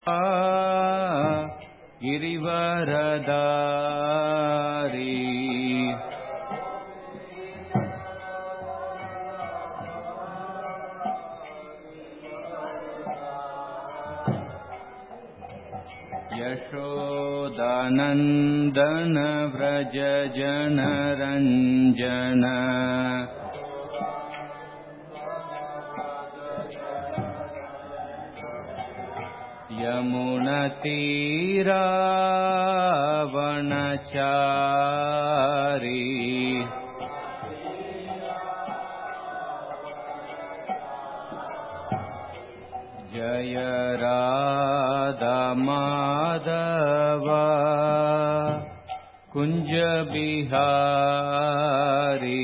गिरिवरदारी यशोदानन्दन व्रज जनरञ्जन यमुनतीरावनचारी जय राधा माधव कुंज बिहारी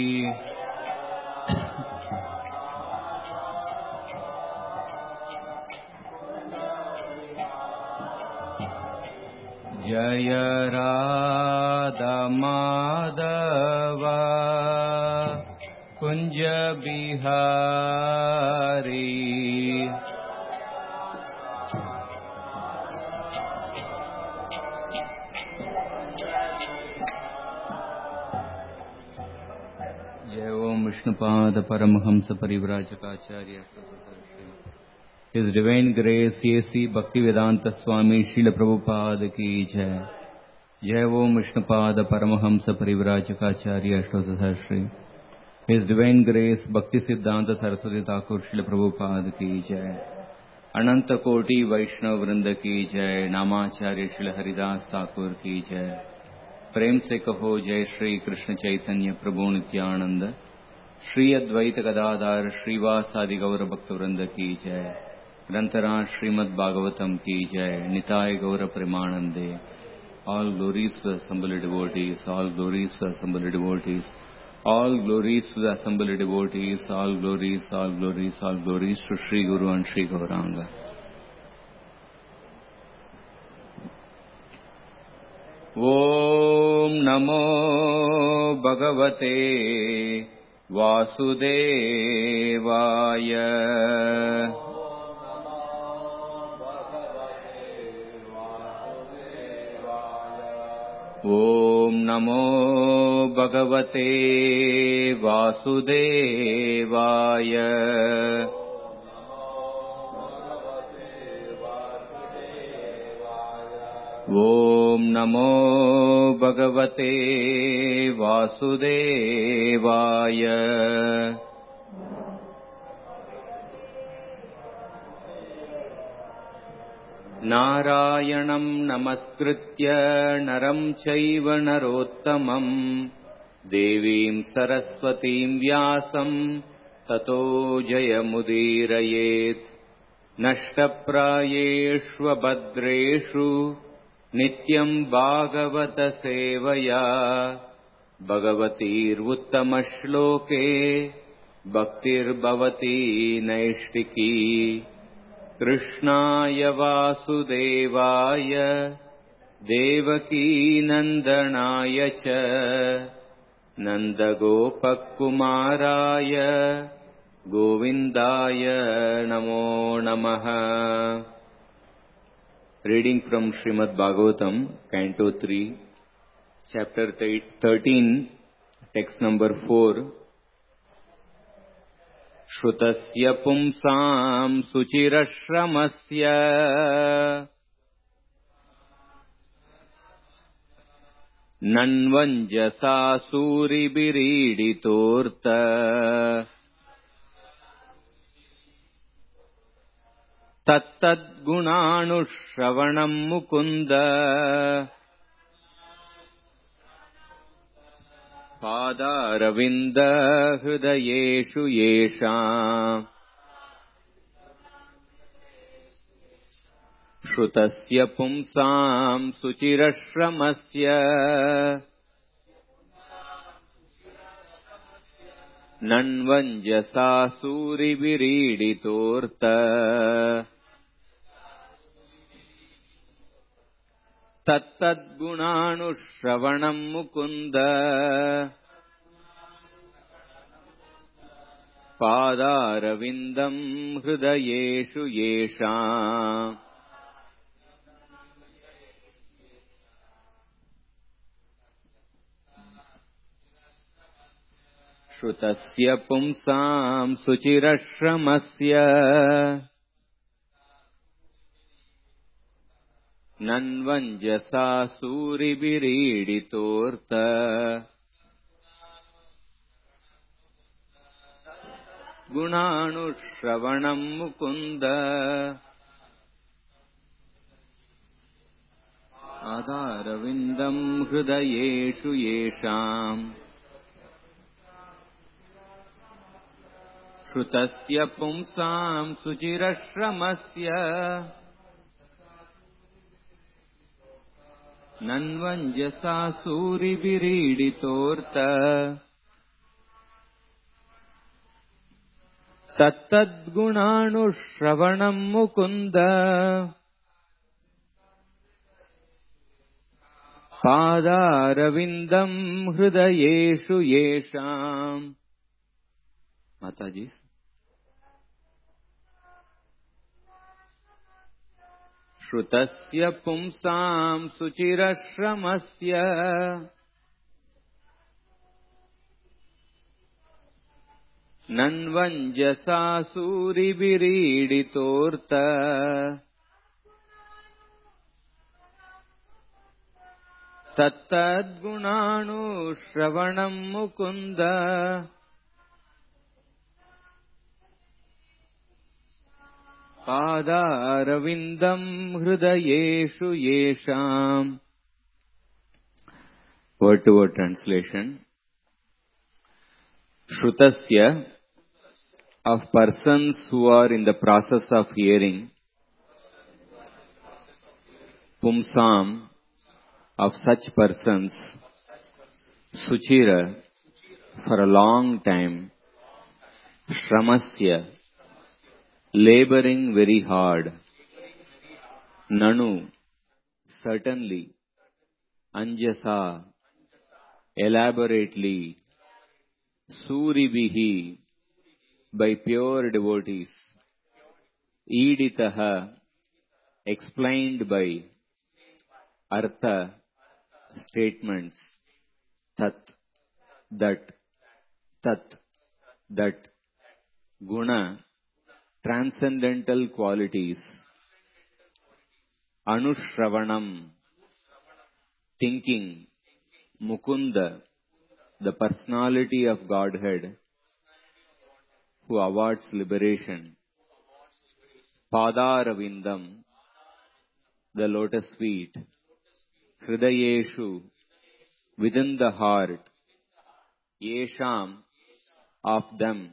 जय राधा माधव कुंज बिहारी जय ओम Vishnupad Paramhans परिव्राजकाचार्य His Divine Grace C.S.C. Bhaktivedanta Swami Srila Prabhupada की जय। जय ओम Vishnupad Paramhans परिव्राजकाचार्य अष्टोत्तर Shri His Divine Grace Bhakti Siddhanta Saraswati Thakur Srila Prabhupada की जय। अनंत कोटि वैष्णव वृंद की जय। नामाचार्य श्री हरिदास ठाकुर की जय। प्रेम से कहो जय श्री कृष्ण चैतन्य प्रभु नित्यानंद श्री अद्वैत गदाधर श्रीवासादि गौर भक्त वृंद की जय। ग्रंथरा श्रीमद् भागवतम की जय। निताय गौर प्रेमानंदे। All glories to the assembled devotees, all glories to the assembled devotees, all glories to the assembled devotees, all glories, all glories, all glories to Sri Guru and Sri Gauranga. Om Namo Bhagavate Vasudevaya. Om Namo Bhagavate Vasudevaya. Om Namo Bhagavate Vasudevaya. नारायणं नमस्कृत्य नरं चैव नरोत्तमं देवीं सरस्वतीं व्यासं ततो जयमुदीरयेत्। नष्टप्रायेष्वभद्रेषु नित्यं भागवत सेवया भगवतीर्उत्तमश्लोके भक्तिर्भवती नैष्टिकी। कृष्णाय वासुदेवाय देवकीनन्दनाय च नन्दगोपकुमाराय गोविन्दाय नमो नमः। Reading from Srimad Bhagavatam, Canto 3, Chapter 13, Text number 4. श्रुतस्य पुंसां सुचिरश्रमस्य नन्वञ्जसा सूरिभिरीडितोऽर्थ तत्तद्गुणानुश्रवणं Mukund पादारविन्द हृदयेषु येषाम्। श्रुतस्य पुंसां सुचिरश्रमस्य नन्वञ्जसा सूरिभिरीडितोऽर्थ तत्तद्गुणानुश्रवणं मुकुन्द पादारविन्दं हृदयेषु येषाम्। श्रुतस्य पुंसां सुचिरश्रमस्य नन्वञ्जसा सूरिभिरीडितोऽर्थ गुणानुश्रवणं मुकुन्द आधारविन्दं हृदयेषु येषाम् श्रुतस्य पुंसां सुचिरश्रमस्य नन्वञ्जसा सूरिभिरीडितोऽर्थ तत्तद्गुणानुश्रवणं मुकुन्द पादारविन्दं हृदयेषु येषाम्. माताजी, श्रुतस्य पुंसां सुचिरश्रमस्य नन्वञ्जसा सूरिभिरीडितोऽर्थ तत्तद्गुणानुश्रवणं मुकुन्द पादारविन्दं हृदयेषु येषाम्. Word to word translation. Shrutasya, of persons who are in the process of hearing. Pumsam, of such persons. Suchira, for a long time. Shramasya, laboring very hard. Nanu, certainly. Anjasa, elaborately. Suribihi, by pure devotees. Iditaha, explained by. Artha, statements. Tat, that. Tat, that. Guna, transcendental qualities. Anushravanam, thinking. Mukunda, the personality of Godhead, who awards liberation. Padaravindam, the lotus feet. Hridayeshu, within the heart. Yesham, of them.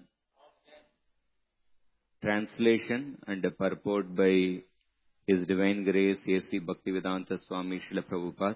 Translation and purport by His Divine Grace A.C. Bhaktivedanta Swami Srila Prabhupada.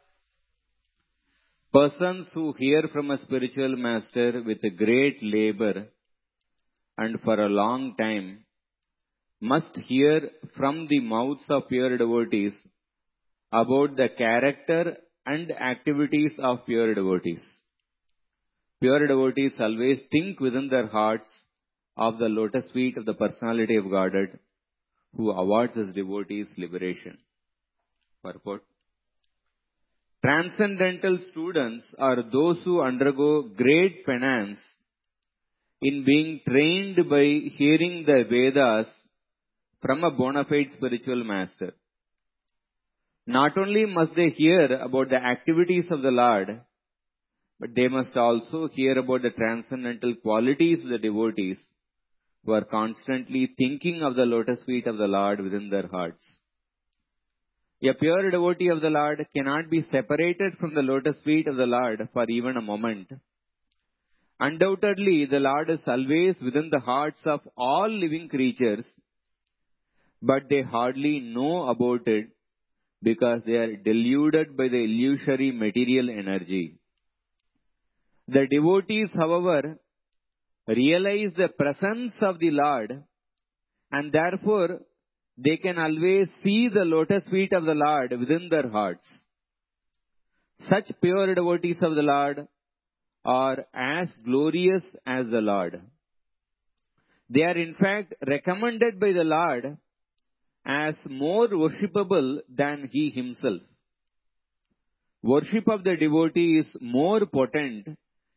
Persons who hear from a spiritual master with a great labor and for a long time must hear from the mouths of pure devotees about the character and activities of pure devotees. Pure devotees always think within their hearts of the lotus feet of the personality of Godhead, who awards his devotees liberation. Purport. Transcendental students are those who undergo great penance in being trained by hearing the Vedas from a bona fide spiritual master. Not only must they hear about the activities of the Lord, but they must also hear about the transcendental qualities of the devotees who are constantly thinking of the lotus feet of the Lord within their hearts. A pure devotee of the Lord cannot be separated from the lotus feet of the Lord for even a moment. Undoubtedly, the Lord is always within the hearts of all living creatures, but they hardly know about it because they are deluded by the illusory material energy. The devotees, however, realize the presence of the Lord, and therefore they can always see the lotus feet of the Lord within their hearts. Such pure devotees of the Lord are as glorious as the Lord. They are in fact recommended by the Lord as more worshipable than He Himself. Worship of the devotee is more potent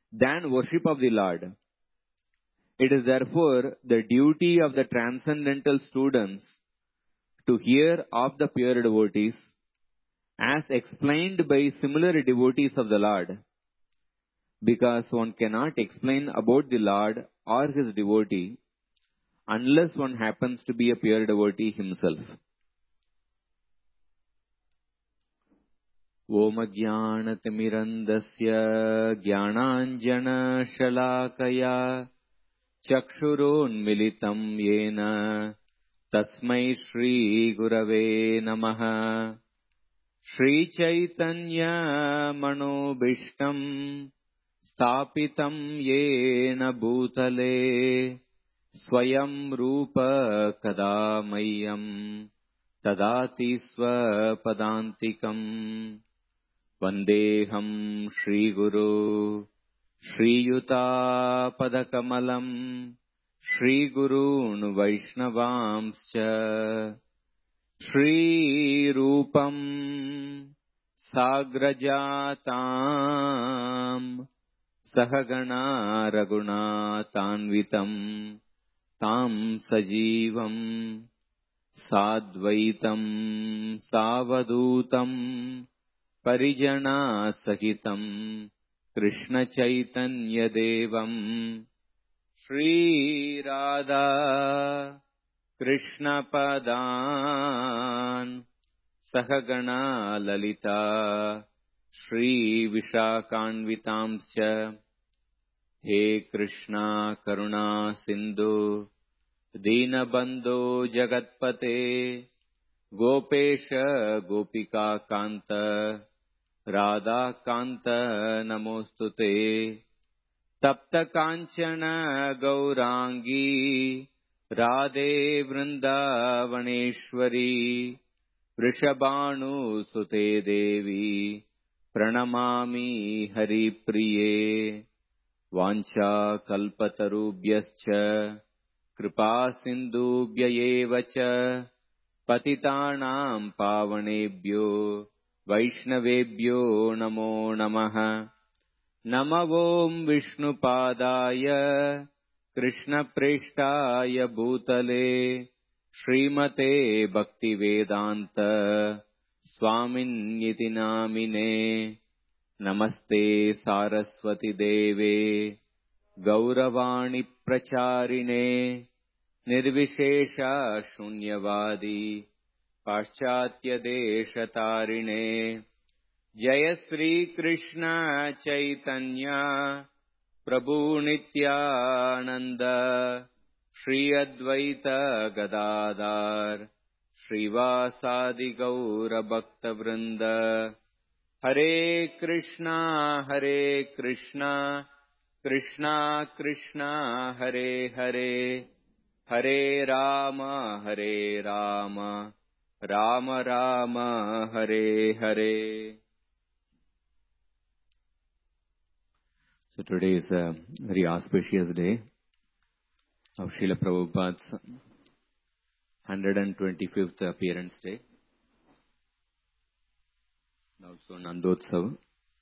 than worship of the Lord. It is therefore the duty of the transcendental students to hear of the pure devotees as explained by similar devotees of the Lord, because one cannot explain about the Lord or his devotee unless one happens to be a pure devotee himself. Om Ajnanaatimirandasya Jnananjana Shalakaya Chakshurunmilitam Yena Tasmai Shri Gurave Namaha. Shri Chaitanya Manobishtam Sthapitam Yena Bhutale Swayam Rupa Kadamayam Tadati Swapadantikam Vandeham Shri Guru Shri Yuta Padakamalam Shri Gurun Vaishnavamscha Shri Rupam Sagrajatam Sahagana Raghunatanvitam Tam Sajivam Sadvaitam Savadutam Parijana Sahitam Krishna Chaitanya Devam Shri Radha Krishna Padan Sahagana Lalita Shri Vishakanvitamscha. He Krishna Karuna Sindhu Dinabandhu Jagatpate Gopesha Gopika Kanta Radha Kanta Namostute Tapta Kanchana Gaurangi Radhe Vrindavaneshwari Vrishabhanu Sute Devi Pranamami Hari Priye Vancha Kalpatarubhyascha Kripa Sindhubhya Evacha Patitanam Pavanebhyo Vaishnavebhyo Namo Namaha. Namavom Vishnu Padaya Krishna Preshtaya Bhutale Srimate Bhakti Vedanta Swaminiti Namine. Namaste Saraswati Deve Gauravani Pracharine Nirvishesha Shunyavadi Paschatya Deshatarine. Jaya Sri Krishna Chaitanya Prabhu Nityananda Shri Advaita Gadadhar Srivasadi Gaura Bhakta Vrinda. Hare Krishna Krishna Krishna Hare Hare Hare Rama Rama Rama Hare Hare. So today is a very auspicious day of Srila Prabhupada's 125th appearance day, also Nandotsav.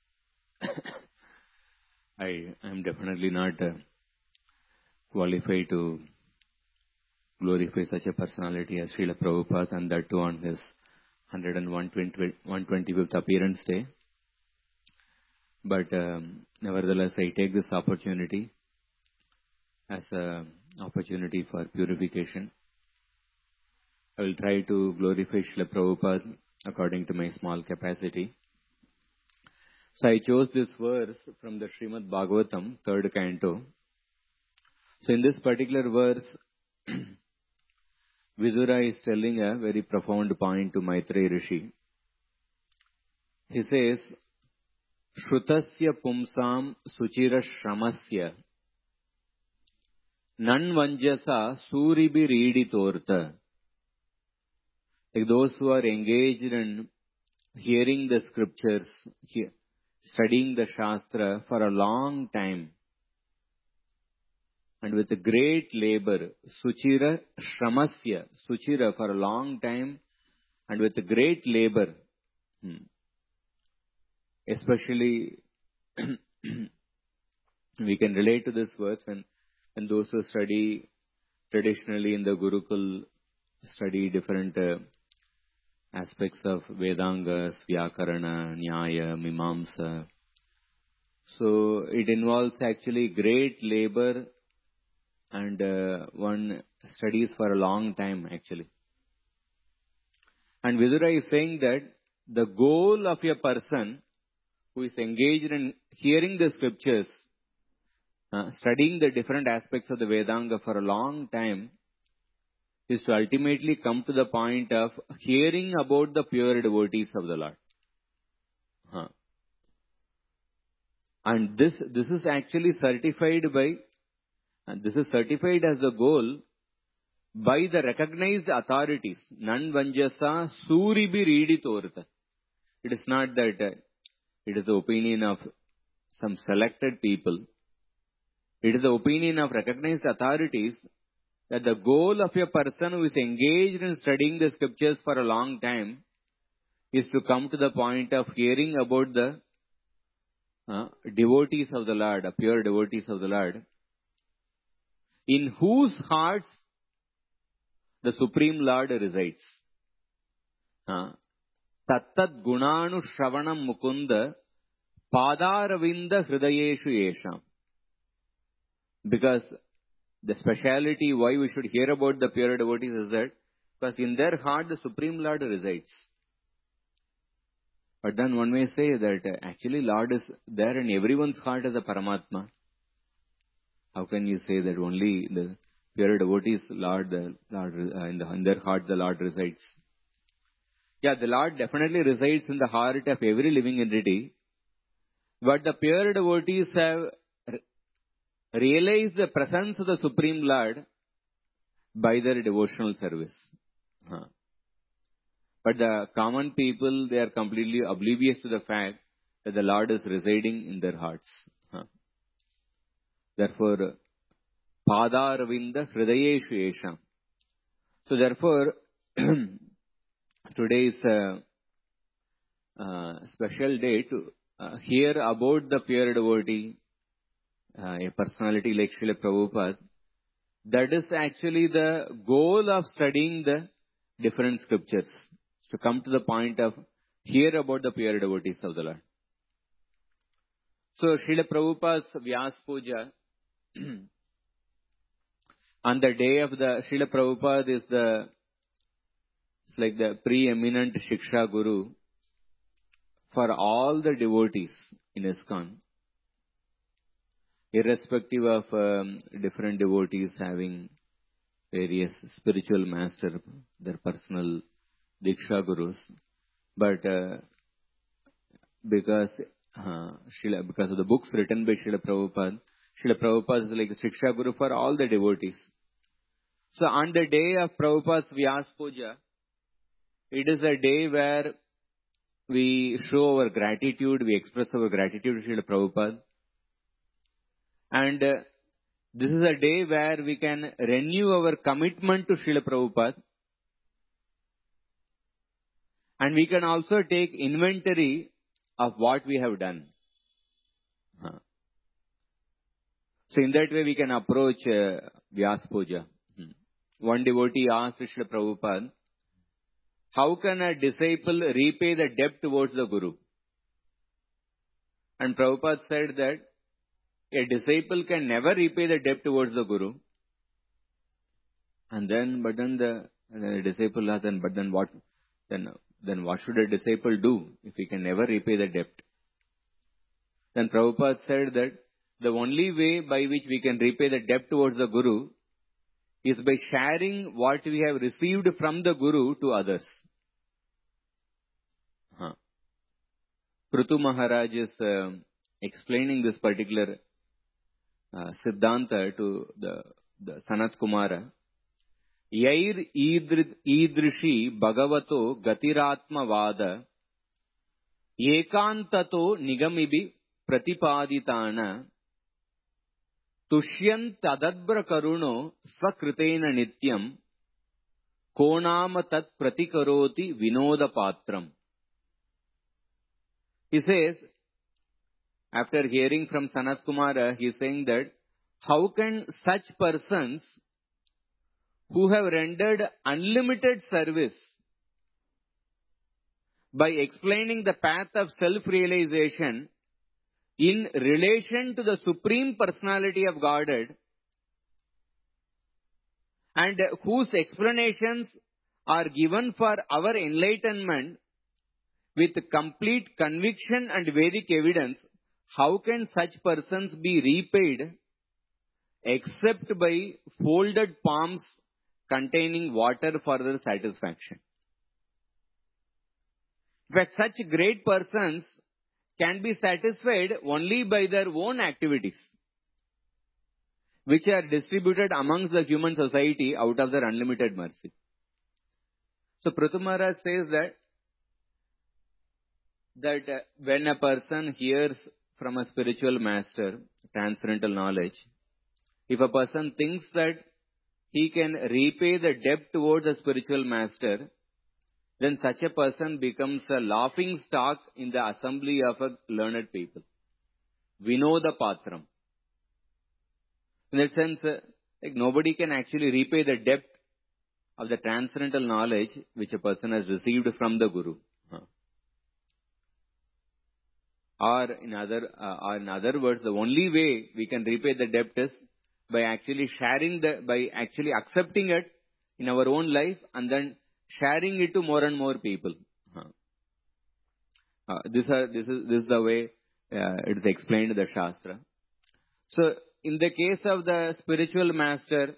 I am definitely not qualified to glorify such a personality as Srila Prabhupada, and that too on his 125th appearance day. But nevertheless, I take this opportunity as an opportunity for purification. I will try to glorify Srila Prabhupada according to my small capacity. So I chose this verse from the Srimad Bhagavatam, 3rd canto. So in this particular verse, Vidura is telling a very profound point to Maitreya Rishi. He says, Shrutasya pumsam suchira shramasya nanvanjasa suribiriditorta. Like those who are engaged in hearing the scriptures, studying the Shastra for a long time, and with a great labor, Suchira Shramasya, Suchira for a long time, and with a great labor, especially We can relate to this verse when those who study traditionally in the Gurukul study different aspects of Vedangas, Vyakarana, Nyaya, Mimamsa. So it involves actually great labor, and one studies for a long time actually. And Vidura is saying that the goal of a person who is engaged in hearing the scriptures, studying the different aspects of the Vedanga for a long time, is to ultimately come to the point of hearing about the pure devotees of the Lord. And this is actually certified by, and this is certified as the goal by the recognized authorities. Nan vanjasa suribi reedi torta. It is not that it is the opinion of some selected people. It is the opinion of recognized authorities that the goal of a person who is engaged in studying the scriptures for a long time is to come to the point of hearing about the devotees of the Lord, pure devotees of the Lord, in whose hearts the Supreme Lord resides. Tattat gunanu shravanam mukunda padaravinda hridayeshu yesham. Because the speciality why we should hear about the pure devotees is that because in their heart the Supreme Lord resides. But then one may say that actually Lord is there in everyone's heart as a Paramatma. How can you say that only the pure devotees in their heart the Lord resides? Yeah, the Lord definitely resides in the heart of every living entity. But the pure devotees have realized the presence of the Supreme Lord by their devotional service. But the common people, they are completely oblivious to the fact that the Lord is residing in their hearts. Therefore, Padaravinda Hridayeshu Yesham. So therefore, today is a special day to hear about the pure devotee, a personality like Srila Prabhupada. That is actually the goal of studying the different scriptures, to come to the point of hear about the pure devotees of the Lord. So Srila Prabhupada's Vyas Puja, on the day of the Srila Prabhupada is it's like the preeminent Shiksha Guru for all the devotees in ISKCON, irrespective of different devotees having various spiritual master, their personal Diksha Gurus. But because of the books written by Srila Prabhupada is like a Shiksha Guru for all the devotees. So on the day of Prabhupada's Vyas Puja, it is a day where we show our gratitude, we express our gratitude to Srila Prabhupada. And this is a day where we can renew our commitment to Srila Prabhupada. And we can also take inventory of what we have done. So in that way we can approach Vyas Puja. One devotee asked Srila Prabhupada, how can a disciple repay the debt towards the Guru? And Prabhupada said that a disciple can never repay the debt towards the Guru. But then the disciple asked, then what should a disciple do if he can never repay the debt? Then Prabhupada said that the only way by which we can repay the debt towards the Guru is by sharing what we have received from the Guru to others. Prithu Maharaj is explaining this particular Siddhanta to the Sanat Kumara. Yair idrishi bhagavato gatiratma vada ekantato nigamibi pratipaditana tushyant tadadbra karuno svakritena nityam konama tat pratikaroti vinoda patram. He says, after hearing from Sanat Kumara, he is saying that how can such persons who have rendered unlimited service by explaining the path of self-realization in relation to the Supreme Personality of Godhead, and whose explanations are given for our enlightenment with complete conviction and Vedic evidence, how can such persons be repaid except by folded palms containing water for their satisfaction? In fact, such great persons can be satisfied only by their own activities, which are distributed amongst the human society out of their unlimited mercy. So Prithu Maharaj says that when a person hears from a spiritual master transcendental knowledge, if a person thinks that he can repay the debt towards a spiritual master, then such a person becomes a laughing stock in the assembly of a learned people. Vinoda Patram. In that sense, like nobody can actually repay the debt of the transcendental knowledge which a person has received from the Guru. Or in other words, the only way we can repay the debt is by actually actually accepting it in our own life and then sharing it to more and more people. This is the way it is explained in the Shastra. So, in the case of the spiritual master,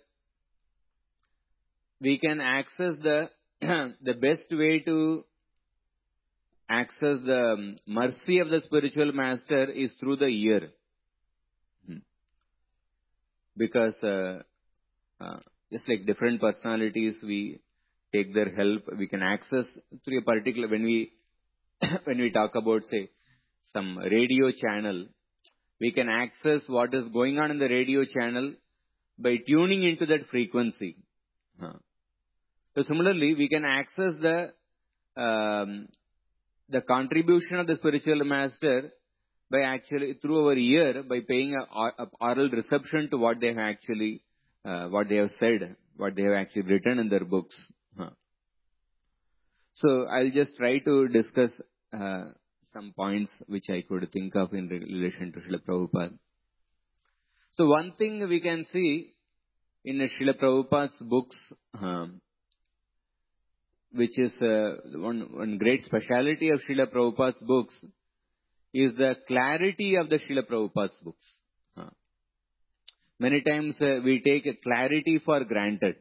we can access the best way to access the mercy of the spiritual master is through the ear. Because just like different personalities, we take their help, we can access through a particular, when we talk about, say, some radio channel, we can access what is going on in the radio channel by tuning into that frequency. So similarly, we can access the contribution of the spiritual master by actually through our ear, by paying a oral reception to what they have actually, what they have said, what they have actually written in their books. So I'll just try to discuss some points which I could think of in relation to Srila Prabhupada. So one thing we can see in Srila Prabhupada's books, which is one great speciality of Srila Prabhupada's books, is the clarity of the Srila Prabhupada's books. Many times we take a clarity for granted.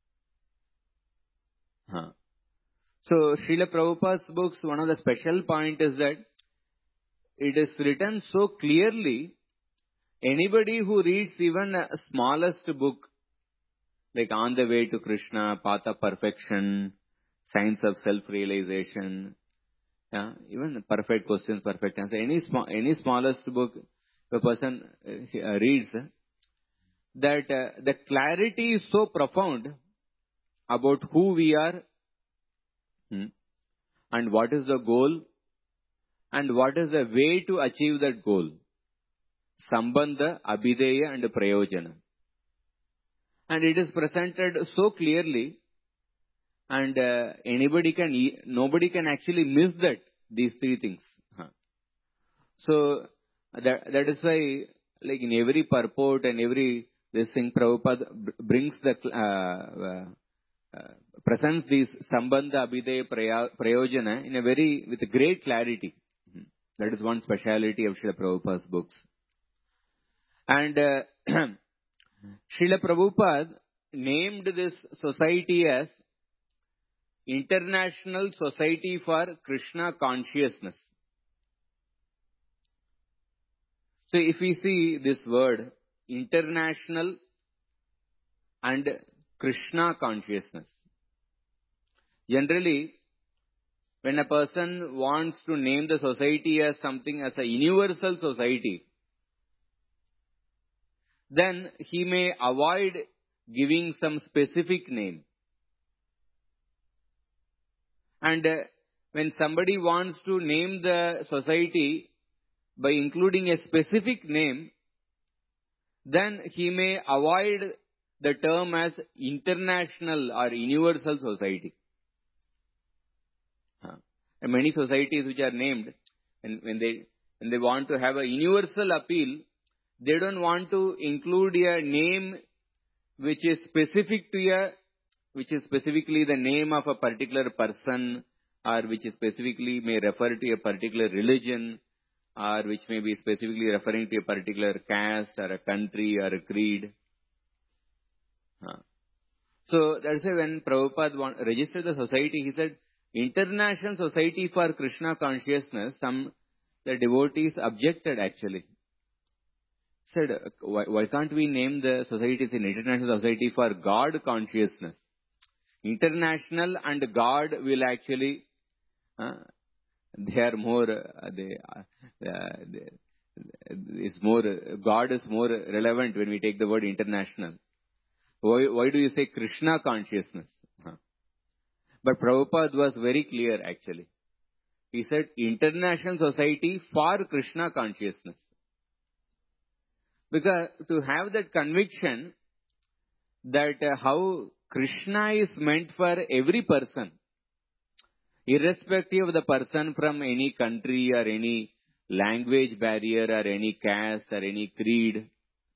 So Srila Prabhupada's books, one of the special point is that it is written so clearly, anybody who reads even a smallest book, like On the Way to Krishna, Path of Perfection, Science of Self-Realization, even Perfect Questions, Perfect Answer, any smallest book a person reads, that the clarity is so profound about who we are, and what is the goal, and what is the way to achieve that goal. Sambandha, Abhideya and Prayojana. And it is presented so clearly, and nobody can actually miss these three things. So that is why, like in every purport and every this thing, Prabhupada brings presents these Sambandha, Abhideya, Prayojana with a great clarity. That is one speciality of Srila Prabhupada's books. And Srila Prabhupada named this society as International Society for Krishna Consciousness. So if we see this word, international and Krishna consciousness, generally, when a person wants to name the society as something as a universal society, then he may avoid giving some specific name. And when somebody wants to name the society by including a specific name, then he may avoid the term as international or universal society. And many societies which are named, and when they want to have a universal appeal, they don't want to include a name which is specific to which is specifically the name of a particular person, or which is specifically may refer to a particular religion, or which may be specifically referring to a particular caste or a country or a creed. So that's why when Prabhupada registered the society, he said, International Society for Krishna Consciousness. The devotees objected actually. Said, why can't we name the society as an International Society for God Consciousness? International and God will actually, they are more, God is more relevant when we take the word international. Why do you say Krishna consciousness? But Prabhupada was very clear actually. He said International Society for Krishna Consciousness. Because to have that conviction that how Krishna is meant for every person, irrespective of the person from any country or any language barrier or any caste or any creed,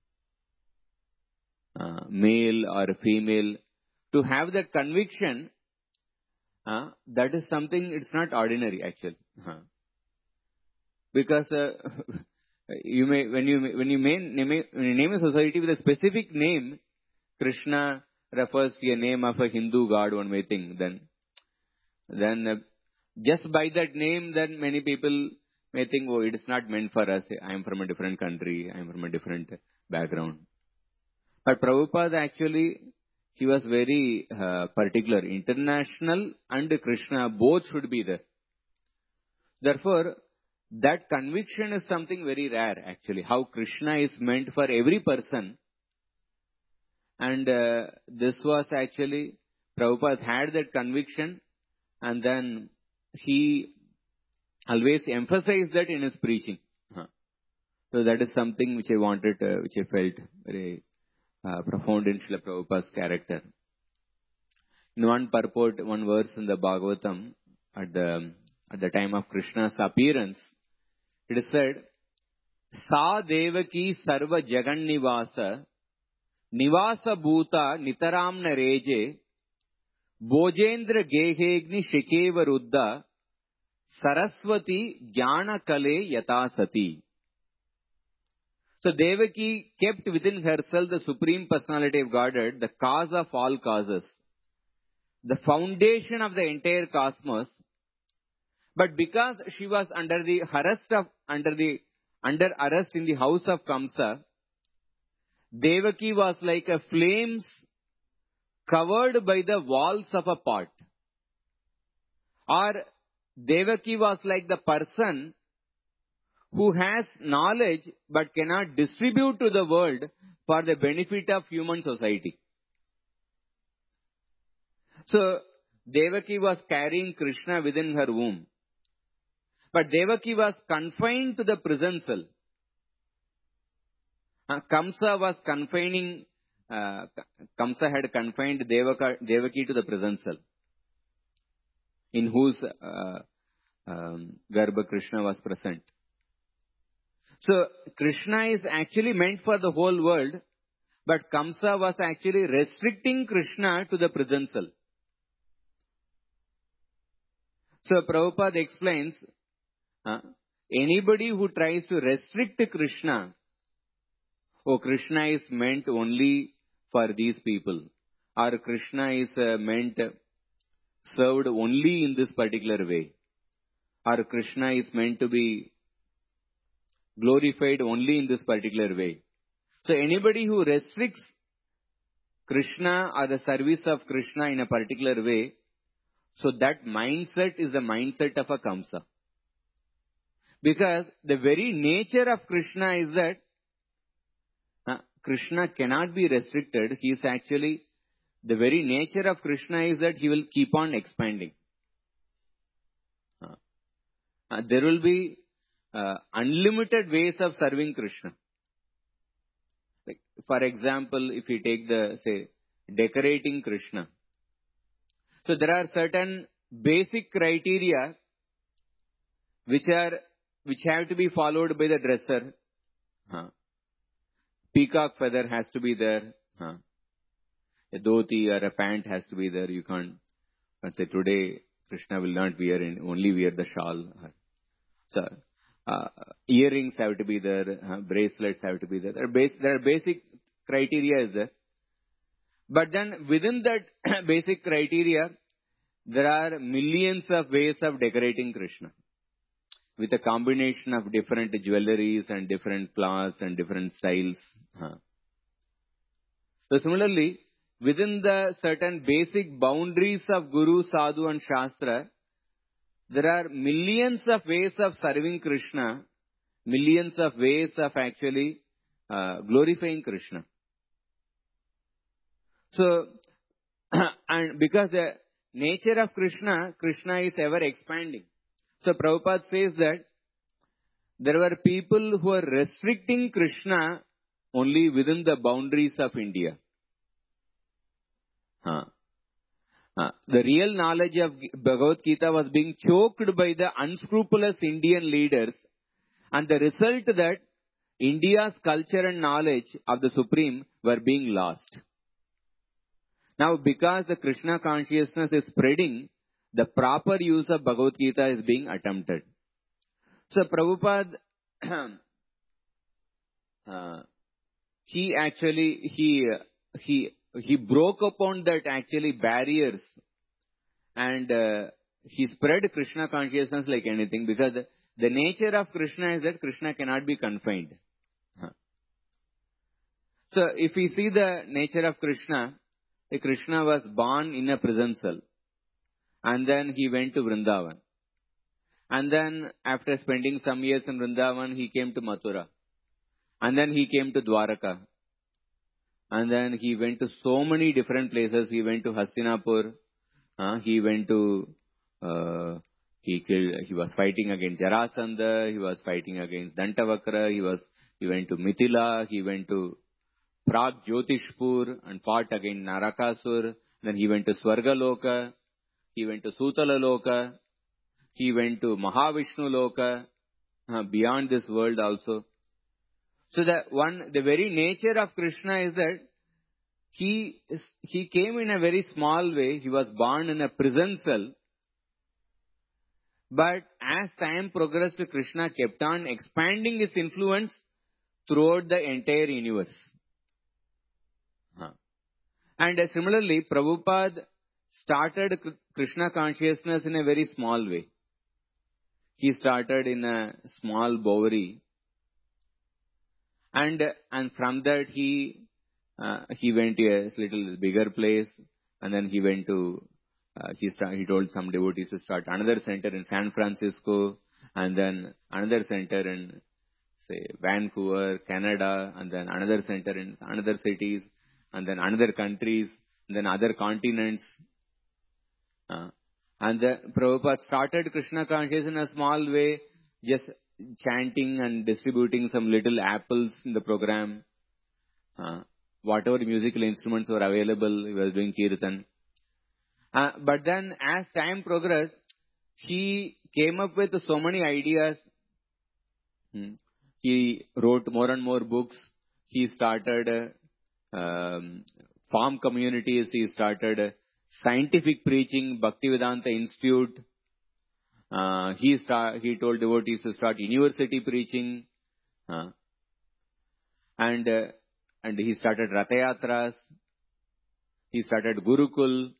male or female, to have that conviction, that is something, it's not ordinary actually. Because you may, when you name a society with a specific name, Krishna refers to a name of a Hindu god, one may think. Then just by that name, then many people may think, oh, it is not meant for us. I am from a different country. I am from a different background. But Prabhupada actually, he was very particular. International and Krishna both should be there. Therefore, that conviction is something very rare actually. How Krishna is meant for every person. And this was actually, Prabhupada had that conviction, and then he always emphasized that in his preaching. So that is something which I wanted, which I felt very profound in Srila Prabhupada's character. In one purport, one verse in the Bhagavatam, at the time of Krishna's appearance, it is said, Sa Devaki Sarva Jagan Nivasa Nivasa Bhuta Nitaram Nareje Bojendra Gehegni Shekeva Ruddha Saraswati Jnana Kale Yatasati. So Devaki kept within herself the Supreme Personality of Godhead, the cause of all causes, the foundation of the entire cosmos. But because she was under arrest in the house of Kamsa, Devaki was like a flames covered by the walls of a pot. Or Devaki was like the person who has knowledge but cannot distribute to the world for the benefit of human society. So Devaki was carrying Krishna within her womb. But Devaki was confined to the prison cell. Kamsa had confined Devaki to the prison cell, in whose Garbha Krishna was present. So Krishna is actually meant for the whole world, but Kamsa was actually restricting Krishna to the prison cell. So Prabhupada explains, anybody who tries to restrict Krishna, oh, Krishna is meant only for these people, or Krishna is served only in this particular way, or Krishna is meant to be glorified only in this particular way. So anybody who restricts Krishna or the service of Krishna in a particular way, so that mindset is the mindset of a Kamsa. Because the very nature of Krishna is that Krishna cannot be restricted. He is actually, the very nature of Krishna is that he will keep on expanding. There will be unlimited ways of serving Krishna. Like, for example, if you take say, decorating Krishna. So there are certain basic criteria which have to be followed by the dresser. Peacock feather has to be there. A dhoti or a pant has to be there. You can't say today Krishna will not only wear the shawl. So earrings have to be there. Bracelets have to be there. There are basic criteria is there. But then within that basic criteria, there are millions of ways of decorating Krishna with a combination of different jewelries and different cloths and different styles. So similarly, within the certain basic boundaries of Guru, Sadhu and Shastra, there are millions of ways of serving Krishna, millions of ways of actually glorifying Krishna. So, and because the nature of Krishna is ever expanding. So Prabhupada says that there were people who are restricting Krishna only within the boundaries of India. The real knowledge of Bhagavad Gita was being choked by the unscrupulous Indian leaders, and the result that India's culture and knowledge of the Supreme were being lost. Now, because the Krishna consciousness is spreading, the proper use of Bhagavad Gita is being attempted. So Prabhupada, he broke upon that actually barriers, and he spread Krishna consciousness like anything, because the nature of Krishna is that Krishna cannot be confined. So if we see the nature of Krishna was born in a prison cell, and then he went to Vrindavan. And then after spending some years in Vrindavan, he came to Mathura. And then he came to Dwaraka. And then he went to so many different places. He went to Hastinapur. He was fighting against Jarasandha. He was fighting against Dantavakra. He went to Mithila. He went to Prag Jyotishpur and fought against Narakasur. Then he went to Swargaloka. He went to Sutala Loka. He went to Mahavishnu Loka, beyond this world also. So the very nature of Krishna is that he came in a very small way. He was born in a prison cell. But as time progressed, Krishna kept on expanding his influence throughout the entire universe. And similarly, Prabhupada started Krishna consciousness in a very small way. He started in a small Bowari, and from that he went to a little bigger place, and then he went to he told some devotees to start another center in San Francisco, and then another center in say Vancouver, Canada, and then another center in another cities, and then another countries, and then other continents. And Prabhupada started Krishna consciousness in a small way, just chanting and distributing some little apples in the program. Whatever musical instruments were available, he was doing kirtan. But then as time progressed, he came up with so many ideas. He wrote more and more books. He started farm communities. He started scientific preaching, Bhaktivedanta Institute. He told devotees to start university preaching. And he started Ratha Yatras. He started Gurukul.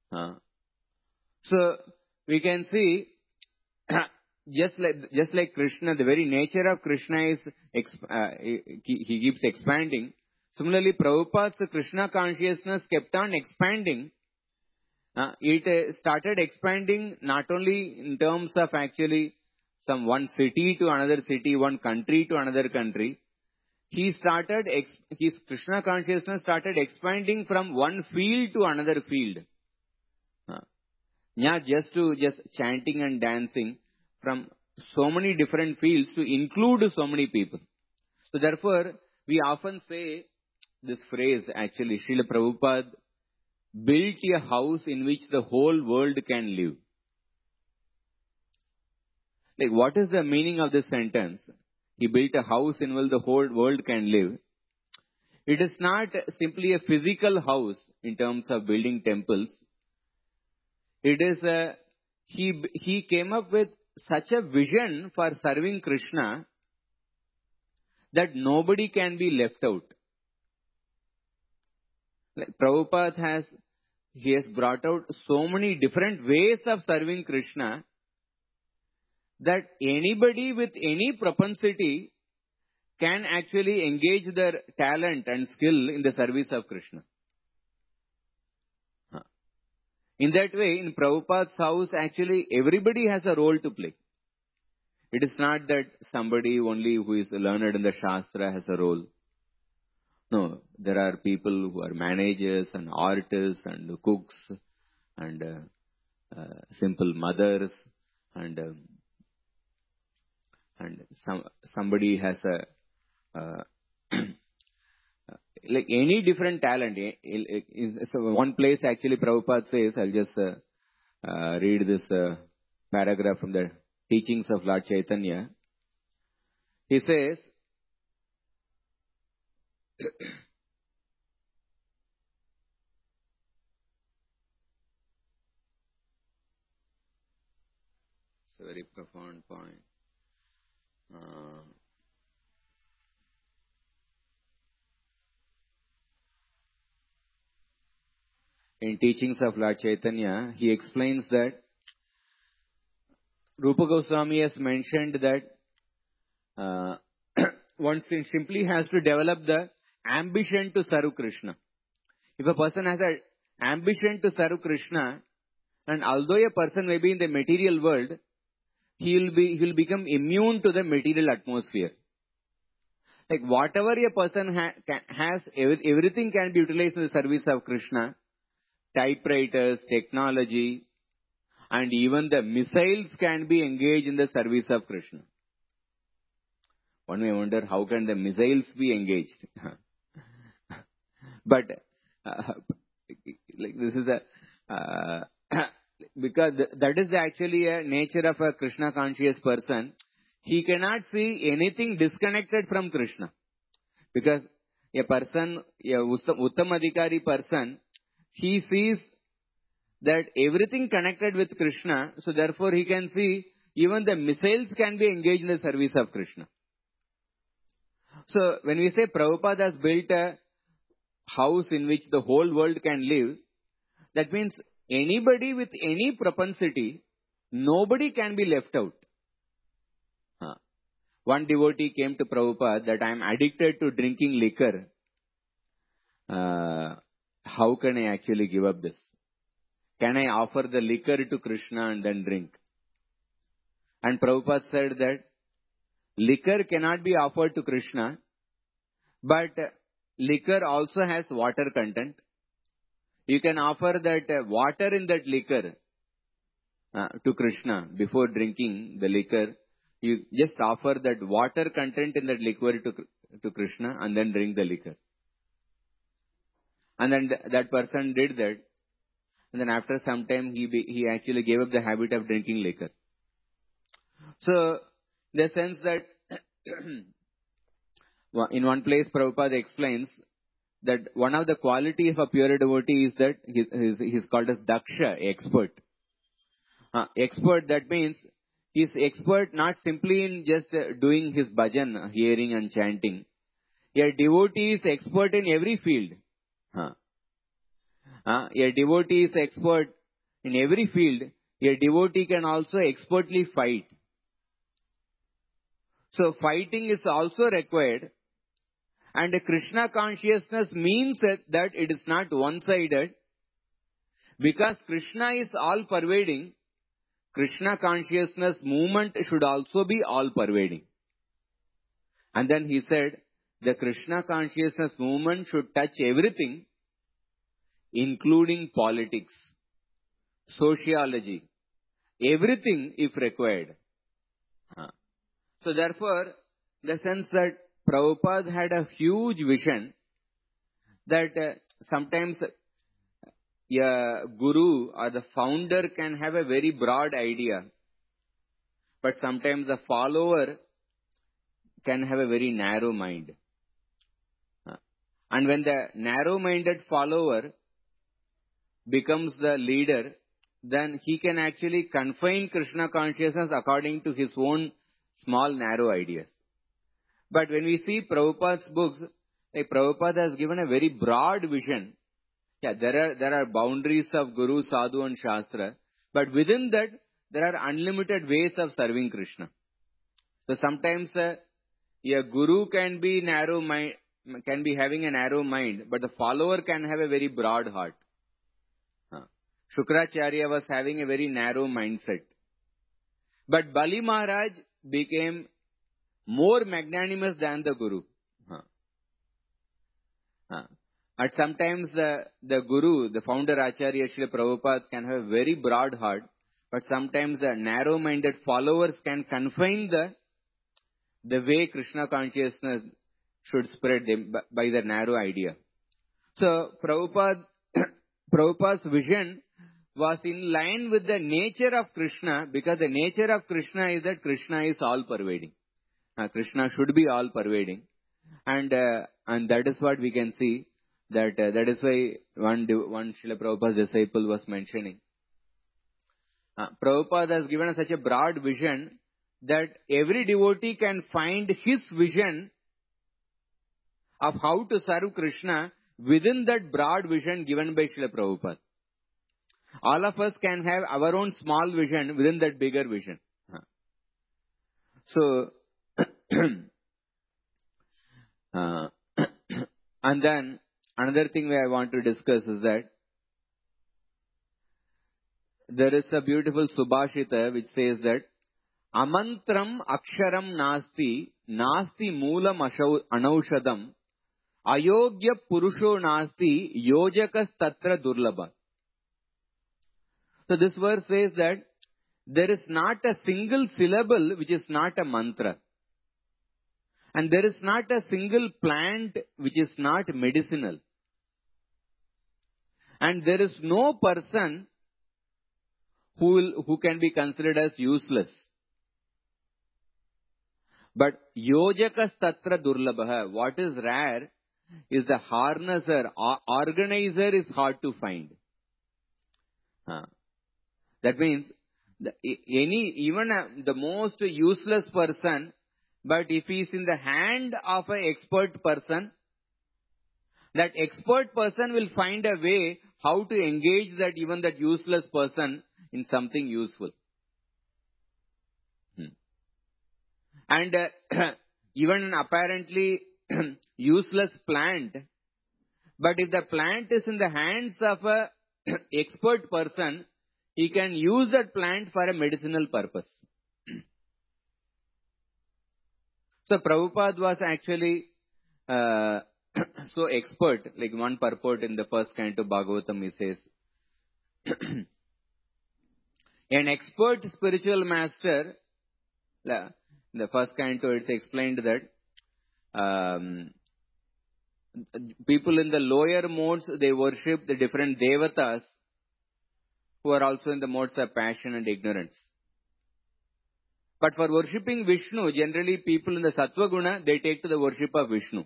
So we can see, just like Krishna, the very nature of Krishna is he keeps expanding. Similarly, Prabhupada's Krishna consciousness kept on expanding. It started expanding not only in terms of actually one city to another city, one country to another country. His Krishna consciousness started expanding from one field to another field. Not just chanting and dancing, from so many different fields to include so many people. So therefore, we often say this phrase, actually, Srila Prabhupada built a house in which the whole world can live. Like, what is the meaning of this sentence? He built a house in which the whole world can live. It is not simply a physical house in terms of building temples. It is he came up with such a vision for serving Krishna that nobody can be left out. Like Prabhupada has brought out so many different ways of serving Krishna that anybody with any propensity can actually engage their talent and skill in the service of Krishna. In that way, in Prabhupada's house, actually everybody has a role to play. It is not that somebody only who is learned in the Shastra has a role. No, there are people who are managers and artists and cooks and simple mothers and somebody has a like any different talent. So one place actually Prabhupada says, I'll just read this paragraph from the teachings of Lord Chaitanya. He says, it's a very profound point. In teachings of Lord Chaitanya, he explains that Rupa Goswami has mentioned that one simply has to develop the ambition to serve Krishna. If a person has an ambition to serve Krishna, and although a person may be in the material world, he will become immune to the material atmosphere. Like whatever a person has, everything can be utilized in the service of Krishna. Typewriters, technology, and even the missiles can be engaged in the service of Krishna. One may wonder, how can the missiles be engaged? But like this is because that is actually a nature of a Krishna conscious person. He cannot see anything disconnected from Krishna. Because a person, a Uttamadhikari person, he sees that everything connected with Krishna, so therefore he can see even the missiles can be engaged in the service of Krishna. So when we say Prabhupada has built a house in which the whole world can live, that means anybody with any propensity, nobody can be left out. One devotee came to Prabhupada that I am addicted to drinking liquor. How can I actually give up this? Can I offer the liquor to Krishna and then drink? And Prabhupada said that liquor cannot be offered to Krishna, but liquor also has water content. You can offer that water in that liquor to Krishna before drinking the liquor. You just offer that water content in that liquor to Krishna and then drink the liquor. And then that person did that. And then after some time, he actually gave up the habit of drinking liquor. So, the sense that in one place Prabhupada explains that one of the qualities of a pure devotee is that he's called as Daksha, expert. Expert, that means he's expert not simply in just doing his bhajan, hearing and chanting. A devotee is expert in every field. A devotee is expert in every field. A devotee can also expertly fight. So fighting is also required. And Krishna consciousness means that it is not one-sided. Because Krishna is all-pervading, Krishna consciousness movement should also be all-pervading. And then he said, the Krishna consciousness movement should touch everything, including politics, sociology, everything if required. So therefore, the sense that Prabhupada had a huge vision that sometimes a guru or the founder can have a very broad idea, but sometimes the follower can have a very narrow mind. And when the narrow-minded follower becomes the leader, then he can actually confine Krishna consciousness according to his own small, narrow ideas. But when we see Prabhupada's books, like Prabhupada has given a very broad vision. Yeah, there are boundaries of Guru, Sadhu and Shastra, but within that, there are unlimited ways of serving Krishna. So sometimes a Guru can be having a narrow mind, but the follower can have a very broad heart. Shukracharya was having a very narrow mindset. But Bali Maharaj became more magnanimous than the Guru. And sometimes the Guru, the founder Acharya Srila Prabhupada can have a very broad heart, but sometimes the narrow-minded followers can confine the way Krishna consciousness should spread them by the narrow idea. So Prabhupada's vision was in line with the nature of Krishna, because the nature of Krishna is that Krishna is all-pervading. Krishna should be all-pervading. And that is what we can see. That is why one Srila Prabhupada's disciple was mentioning. Prabhupada has given us such a broad vision that every devotee can find his vision of how to serve Krishna within that broad vision given by Srila Prabhupada. All of us can have our own small vision within that bigger vision. So, and then another thing I want to discuss is that there is a beautiful Subhashita which says that Amantram aksharam nasti moolam anaushadam ayogya purusho nasti yojakas tatra durlabha. So this verse says that there is not a single syllable which is not a mantra. And there is not a single plant which is not medicinal. And there is no person who can be considered as useless. But yojakas tatra durlabha, what is rare is the harnesser, organizer is hard to find. That means even the most useless person, but if he is in the hand of an expert person, that expert person will find a way how to engage even that useless person in something useful. And even an apparently useless plant, but if the plant is in the hands of an expert person, he can use that plant for a medicinal purpose. So Prabhupada was actually so expert, like one purport in the first canto Bhagavatam, he says, an expert spiritual master, in the first canto it's explained that people in the lower modes, they worship the different devatas who are also in the modes of passion and ignorance. But for worshipping Vishnu, generally people in the Sattva Guna, they take to the worship of Vishnu.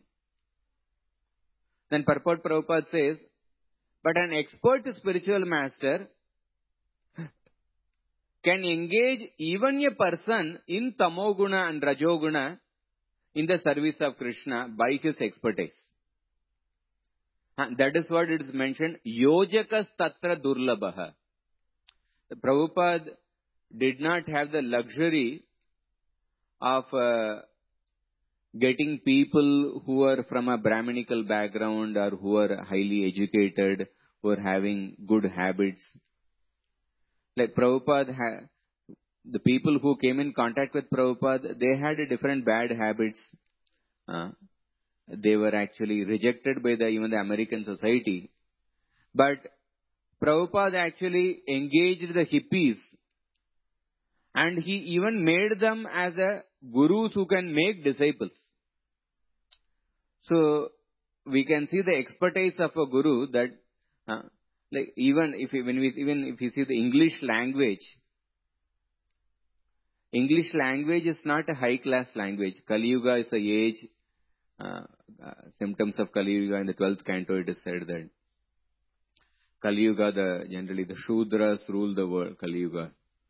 Then Purport Prabhupada says, but an expert spiritual master can engage even a person in Tamoguna and Rajoguna in the service of Krishna by his expertise. That is what it is mentioned, Yojakas Tatra Durlabha. Prabhupada did not have the luxury of getting people who are from a Brahminical background or who are highly educated, who are having good habits. Like Prabhupada, the people who came in contact with Prabhupada, they had different bad habits. They were actually rejected by even the American society. But Prabhupada actually engaged the hippies And he even made them as a gurus who can make disciples. So we can see the expertise of a guru that, like even if you see the English language is not a high class language. Kali Yuga is the age. Symptoms of Kali Yuga in the 12th canto, it is said that Kali Yuga, generally the Shudras rule the world. Kali Yuga.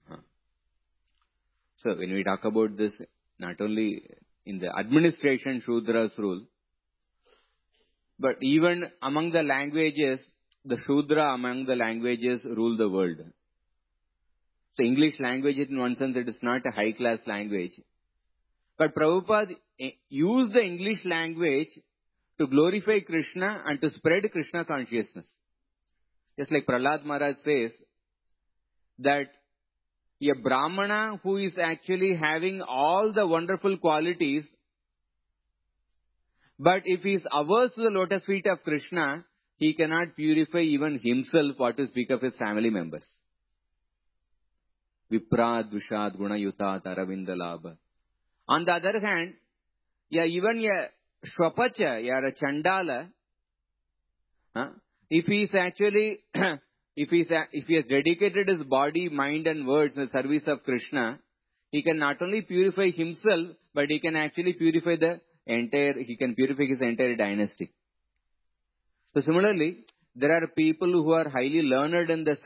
So when we talk about this, not only in the administration Shudras rule, but even among the languages, the Shudra among the languages rule the world. So English language, in one sense, it is not a high class language. But Prabhupada used the English language to glorify Krishna and to spread Krishna consciousness. Just like Prahlad Maharaj says that a Brahmana who is actually having all the wonderful qualities, but if he is averse to the lotus feet of Krishna, he cannot purify even himself, what to speak of his family members. Viprad, Dvishad, Gunayutat, Aravindalabha. On the other hand, even a Shwapacha, a Chandala, if he is actually, if he has dedicated his body, mind and words in the service of Krishna, he can not only purify himself, but he can actually purify he can purify his entire dynasty. So similarly, there are people who are highly learned in the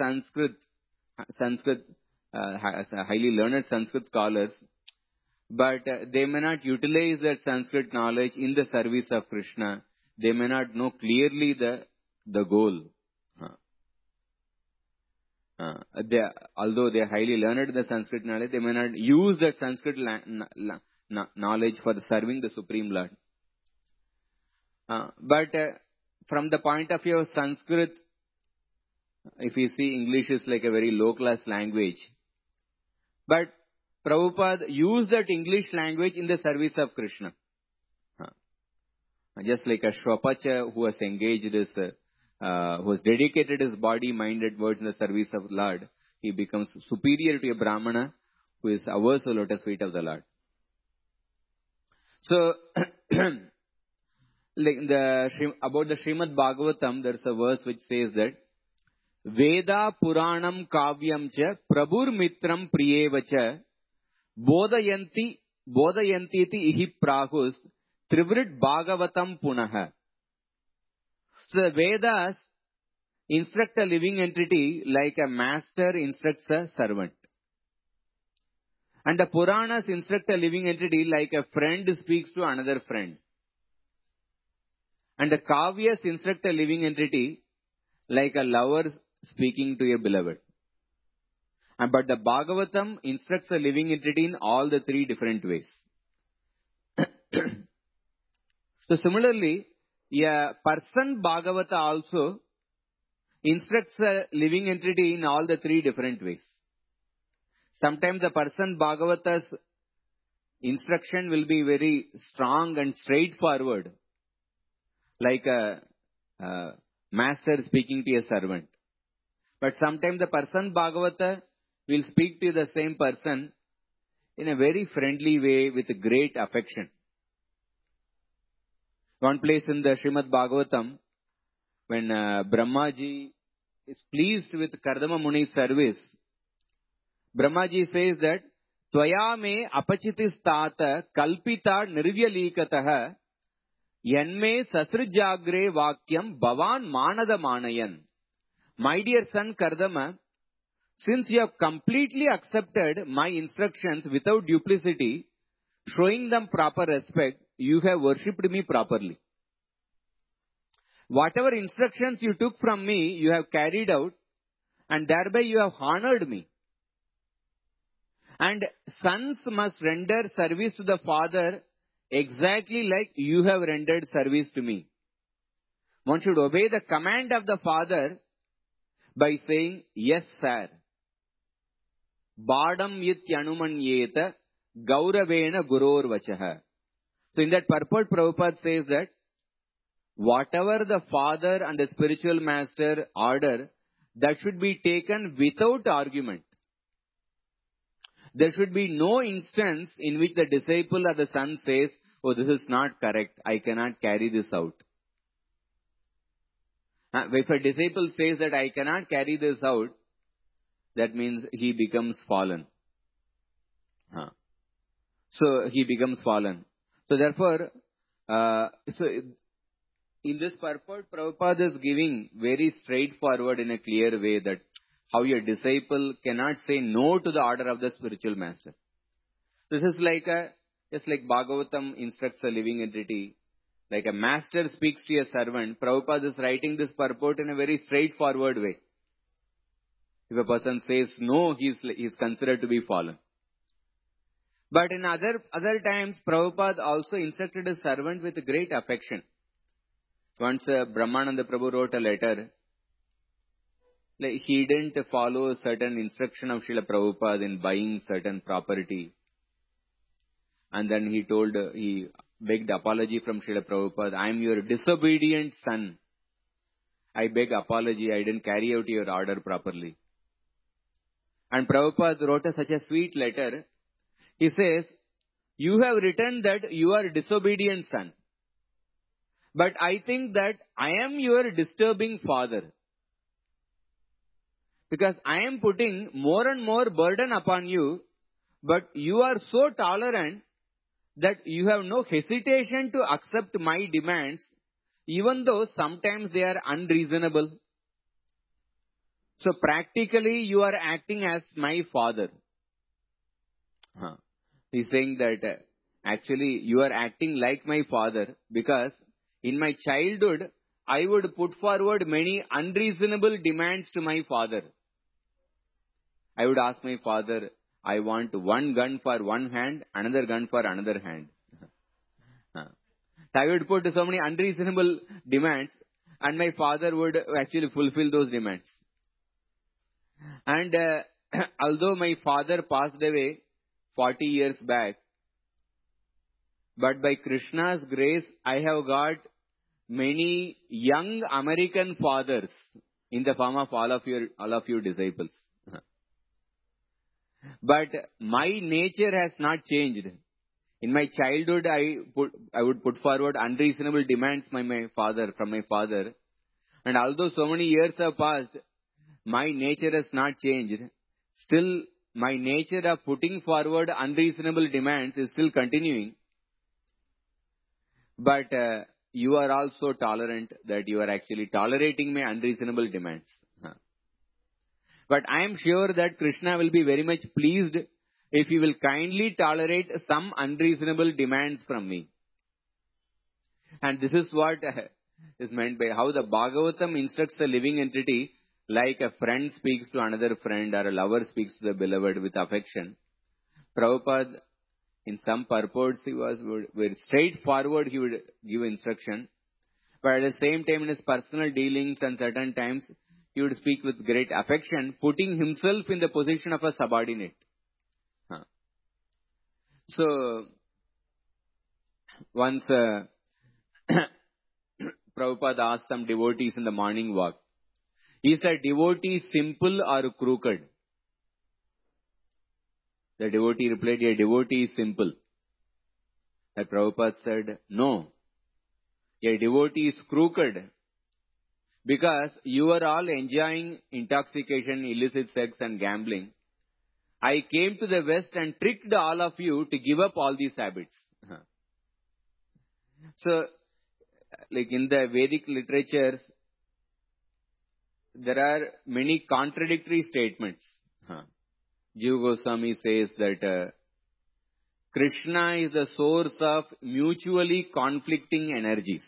highly learned Sanskrit scholars, but they may not utilize that Sanskrit knowledge in the service of Krishna. They may not know clearly the goal. Although they are highly learned in the Sanskrit knowledge, they may not use that Sanskrit knowledge for serving the Supreme Lord. But from the point of view of Sanskrit, if you see, English is like a very low-class language. But Prabhupada used that English language in the service of Krishna. Just like a Shwapacha who has engaged who has dedicated his body, mind and words in the service of Lord, he becomes superior to a Brahmana who is averse to the lotus feet of the Lord. So, about the Srimad Bhagavatam, there is a verse which says that Veda Puranam Kavyam cha Prabhur Mitram Priyevacha Bodhayanti ihi prahus Trivrit Bhagavatam Punaha. So the Vedas instruct a living entity like a master instructs a servant. And the Puranas instruct a living entity like a friend speaks to another friend. And the Kavyas instruct a living entity like a lover speaking to a beloved. But the Bhagavatam instructs a living entity in all the three different ways. So similarly, a person Bhagavata also instructs a living entity in all the three different ways. Sometimes the person Bhagavata's instruction will be very strong and straightforward, like a master speaking to a servant. But sometimes the person Bhagavata will speak to the same person in a very friendly way with great affection. One place in the Srimad Bhagavatam, when Brahmaji is pleased with Kardama Muni's service, Brahmaji says that Tvaya me apachitis tata kalpita nirvyalikataha yanme sasrujagre vakyam bhavan manada manayan. My dear son Kardama, since you have completely accepted my instructions without duplicity, showing them proper respect, you have worshipped me properly. Whatever instructions you took from me, you have carried out, and thereby you have honored me. And sons must render service to the father exactly like you have rendered service to me. One should obey the command of the father by saying, yes, sir. Badam yityanumanyeta gauravena guror vachaha. So in that purport, Prabhupada says that whatever the father and the spiritual master order, that should be taken without argument. There should be no instance in which the disciple or the son says, oh, this is not correct, I cannot carry this out. If a disciple says that I cannot carry this out, that means he becomes fallen. So he becomes fallen. So therefore, in this purport, Prabhupada is giving very straightforward in a clear way that how your disciple cannot say no to the order of the spiritual master. This is just like Bhagavatam instructs a living entity. Like a master speaks to a servant, Prabhupada is writing this purport in a very straightforward way. If a person says no, he is considered to be fallen. But in other times, Prabhupada also instructed his servant with great affection. Once Brahmananda Prabhu wrote a letter, he didn't follow certain instruction of Srila Prabhupada in buying certain property. And then he begged apology from Srila Prabhupada. I am your disobedient son. I beg apology, I didn't carry out your order properly. And Prabhupada wrote such a sweet letter. He says, you have written that you are a disobedient son. But I think that I am your disturbing father. Because I am putting more and more burden upon you, but you are so tolerant that you have no hesitation to accept my demands, even though sometimes they are unreasonable. So practically you are acting as my father. He's saying that actually you are acting like my father, because in my childhood I would put forward many unreasonable demands to my father. I would ask my father, I want one gun for one hand, another gun for another hand. I would put so many unreasonable demands, and my father would actually fulfill those demands. And although my father passed away 40 years back, but by Krishna's grace, I have got many young American fathers in the form of all of you disciples. But my nature has not changed. In my childhood, I would put forward unreasonable demands from my father. And although so many years have passed, my nature has not changed. Still, my nature of putting forward unreasonable demands is still continuing. But you are also tolerant, that you are actually tolerating my unreasonable demands. But I am sure that Krishna will be very much pleased if he will kindly tolerate some unreasonable demands from me. And this is what is meant by how the Bhagavatam instructs the living entity, like a friend speaks to another friend or a lover speaks to the beloved with affection. Prabhupada, in some purports, he was very straightforward, he would give instruction. But at the same time, in his personal dealings and certain times, he would speak with great affection, putting himself in the position of a subordinate. So, once Prabhupada asked some devotees in the morning walk, is a devotee simple or crooked? The devotee replied, a devotee is simple. That Prabhupada said, no, a devotee is crooked, because you are all enjoying intoxication, illicit sex and gambling. I came to the West and tricked all of you to give up all these habits. So, like in the Vedic literatures, there are many contradictory statements. Jiva Goswami says that Krishna is the source of mutually conflicting energies.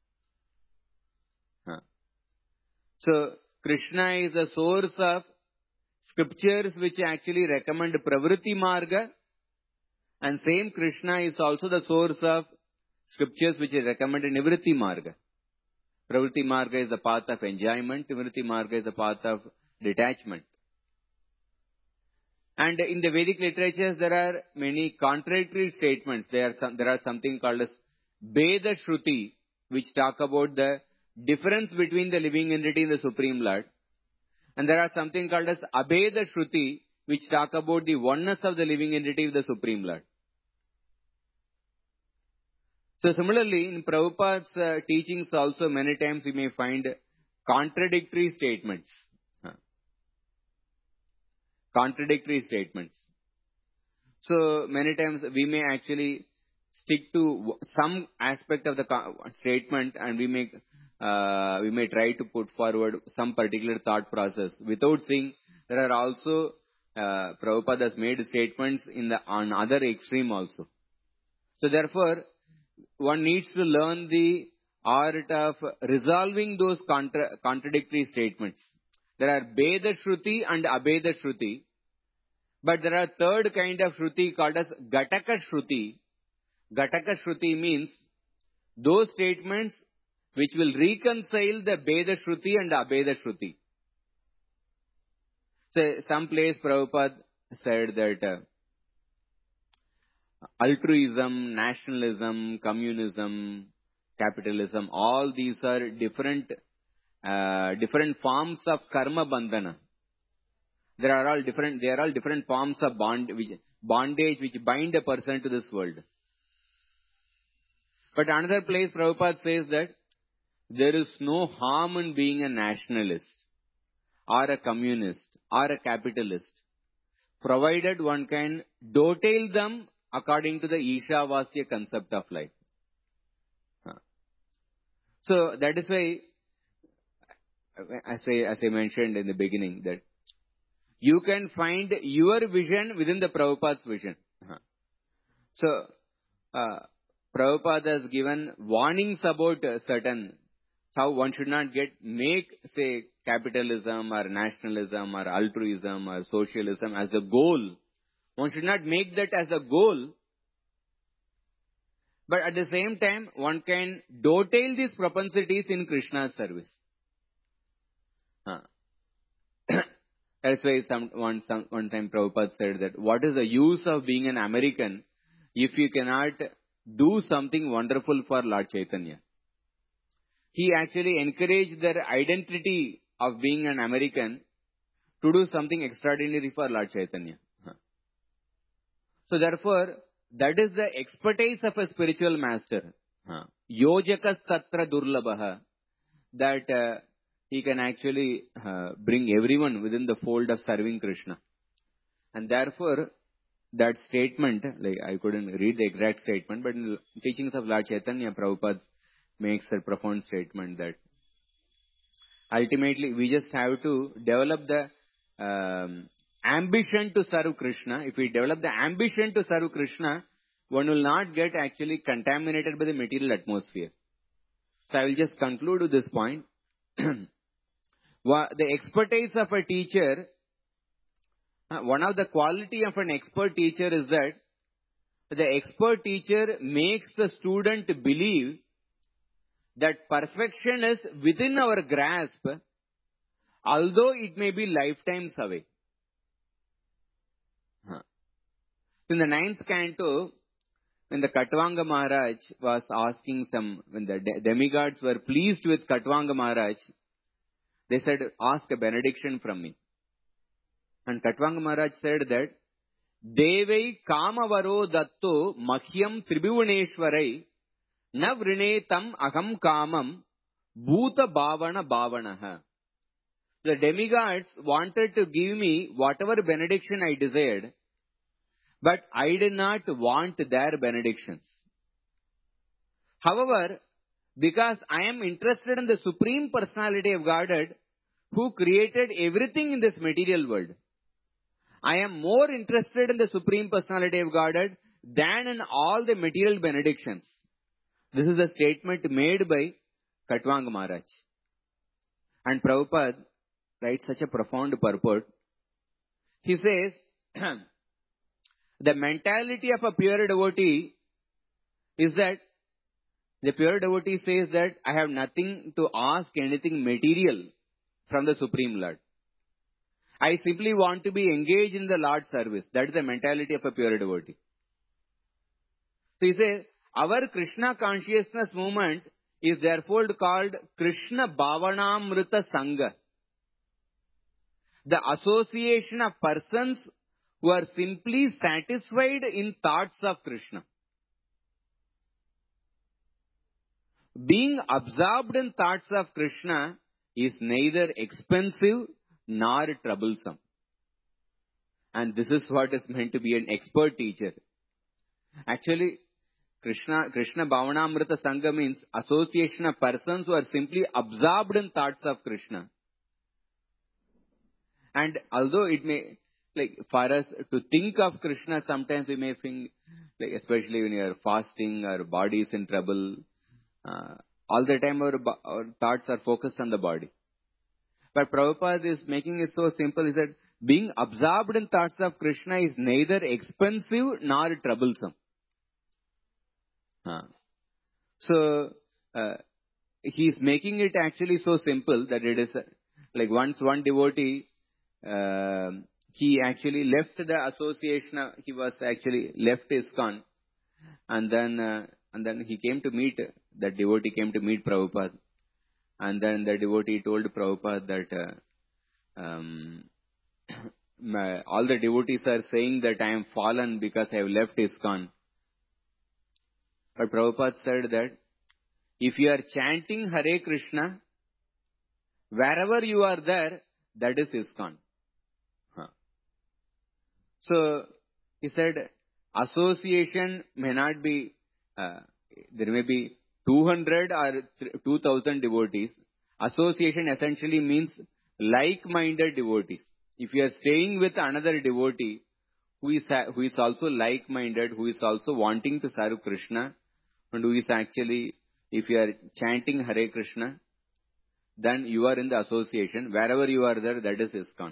So, Krishna is the source of scriptures which actually recommend Pravritti Marga, and same Krishna is also the source of scriptures which recommend Nivritti Marga. Pravritti Marga is the path of enjoyment, Nivritti Marga is the path of detachment. And in the Vedic literatures, there are many contradictory statements. There are something called as Veda Shruti, which talk about the difference between the living entity and the Supreme Lord. And there are something called as Abheda Shruti, which talk about the oneness of the living entity of the Supreme Lord. So similarly, in Prabhupada's teachings also many times we may find contradictory statements. Contradictory statements. So many times we may actually stick to some aspect of the statement, and we may try to put forward some particular thought process without seeing there are also Prabhupada has made statements on other extreme also. So therefore, one needs to learn the art of resolving those contradictory statements. There are Veda Shruti and Abeda Shruti, but there are third kind of Shruti called as Ghataka Shruti. Ghataka Shruti means those statements which will reconcile the Veda Shruti and the Abeda Shruti. So some place Prabhupada said that altruism, nationalism, communism, capitalism, all these are different forms of karma bandhana. They are all different forms of bondage which bind a person to this world. But another place Prabhupada says that there is no harm in being a nationalist or a communist or a capitalist, provided one can dovetail them according to the Ishavasya concept of life. So that is why, as I mentioned in the beginning, that you can find your vision within the Prabhupada's vision. So, Prabhupada has given warnings about certain, how one should not make, say, capitalism or nationalism or altruism or socialism as a goal. One should not make that as a goal. But at the same time, one can dovetail these propensities in Krishna's service. That's why one time Prabhupada said that, what is the use of being an American if you cannot do something wonderful for Lord Chaitanya? He actually encouraged their identity of being an American to do something extraordinary for Lord Chaitanya. So therefore, that is the expertise of a spiritual master. Yojakas tatra durlabha. That he can actually bring everyone within the fold of serving Krishna. And therefore, that statement, like I couldn't read the exact statement, but in the teachings of Lord Chaitanya, Prabhupada makes a profound statement that ultimately we just have to develop the ambition to serve Krishna. If we develop the ambition to serve Krishna, one will not get actually contaminated by the material atmosphere. So I will just conclude with this point. The expertise of a teacher, one of the quality of an expert teacher is that the expert teacher makes the student believe that perfection is within our grasp, although it may be lifetimes away. In the 9th canto, when the Katvanga Maharaj was asking when the demigods were pleased with Katvanga Maharaj, they said, ask a benediction from me. And Katvanga Maharaj said that, Devai kamavaro datto makhyam tribhuvaneshwarai na vrinetam aham kamam bhuta bhavana bhavanaha. The demigods wanted to give me whatever benediction I desired, but I did not want their benedictions. However, because I am interested in the Supreme Personality of Godhead, who created everything in this material world, I am more interested in the Supreme Personality of Godhead than in all the material benedictions. This is a statement made by Katvanga Maharaj. And Prabhupada writes such a profound purport. He says, the mentality of a pure devotee is that the pure devotee says that I have nothing to ask anything material from the Supreme Lord. I simply want to be engaged in the Lord's service. That is the mentality of a pure devotee. So he says, our Krishna consciousness movement is therefore called Krishna Bhavanamrita Sangha. the association of persons who are simply satisfied in thoughts of Krishna. Being absorbed in thoughts of Krishna is neither expensive nor troublesome. And this is what is meant to be an expert teacher. Actually, Krishna Bhavanamrita Sangha means association of persons who are simply absorbed in thoughts of Krishna. And although it may, for us to think of Krishna, sometimes we may think, especially when you are fasting, our body is in trouble, all the time our thoughts are focused on the body. But Prabhupada is making it so simple, is that being absorbed in thoughts of Krishna is neither expensive nor troublesome. So, he is making it actually so simple that it is once one devotee, he actually left the association, he was actually left ISKCON, and then he came to meet, that devotee came to meet Prabhupada, and then the devotee told Prabhupada that all the devotees are saying that I am fallen because I have left ISKCON. But Prabhupada said that if you are chanting Hare Krishna, wherever you are there, that is ISKCON. So, he said, association may not be, there may be 200 or 2000 devotees. Association essentially means like-minded devotees. If you are staying with another devotee who is also like-minded, who is also wanting to serve Krishna, and who is actually, if you are chanting Hare Krishna, then you are in the association. Wherever you are there, that is ISKCON.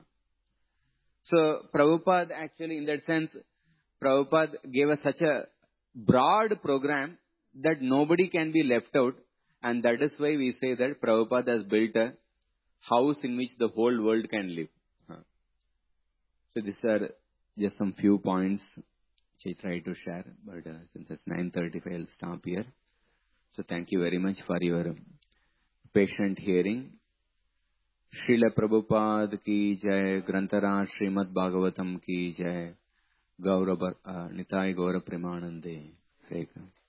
So, Prabhupada actually, in that sense, Prabhupada gave us such a broad program that nobody can be left out, and that is why we say that Prabhupada has built a house in which the whole world can live. So, these are just some few points which I try to share, but since it's 9:35, I'll stop here. So, thank you very much for your patient hearing. Srila Prabhupada ki jai, Granthara Srimad Bhagavatam ki jai, Gaura Nitai Gaura Premanande.